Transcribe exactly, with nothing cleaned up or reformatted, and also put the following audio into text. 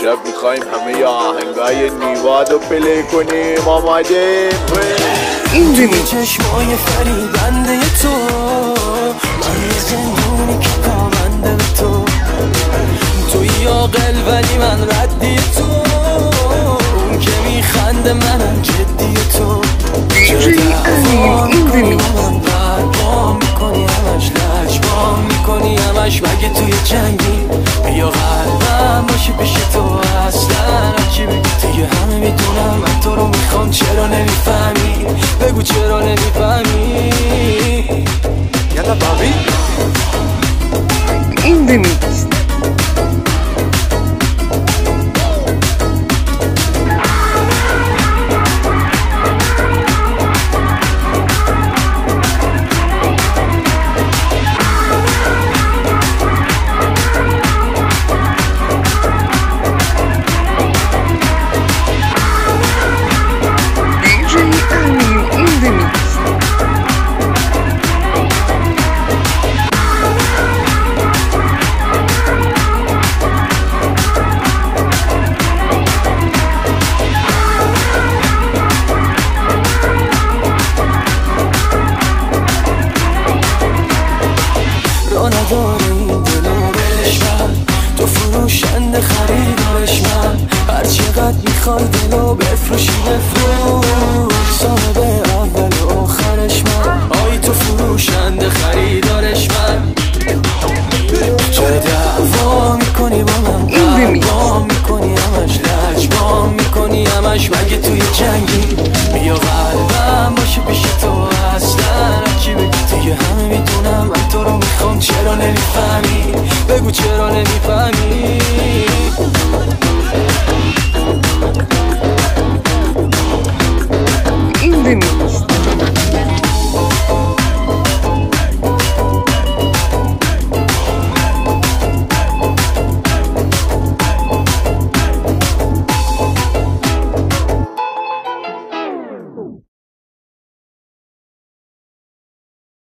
امشب میخوایم همه یا آهنگای نیواد رو پلی کنیم. آماده؟ توی چشمای فریبنده تو من یه زندونی که پابنده به تو، توی عاقل ولی من ردی تو، اون که میخنده منم جدی تو. دیجی امین این من بربام میکنی همش لجبام میکنی همش، مگه توی جنگی بیا قلبم باشه پیش تو. اصلا هرچی بگی دیگه همه میدونم من تو رو میخوام، چرا نمیفهمی؟ بگو چرا نمیفهمی؟ یالا بابی این دمیکس نداره این دلو بلش من، تو فروشنده خریدارش من، هر چقدر میخوای دلو بفروشی بفروش، صاحب اول و آخرش من. آی تو فروشنده خریدارش من، چرا دعوا میکنی با من؟ دعوا میکنی همش لجبام میکنی همش، مگه توی جنگی بیا قلبم باشه پیش تو. اصلا هرچی بگی دیگه همه میدونم من تو رو میخوام، چرا نمیفهمی؟ بگو چرا نمیفهمی؟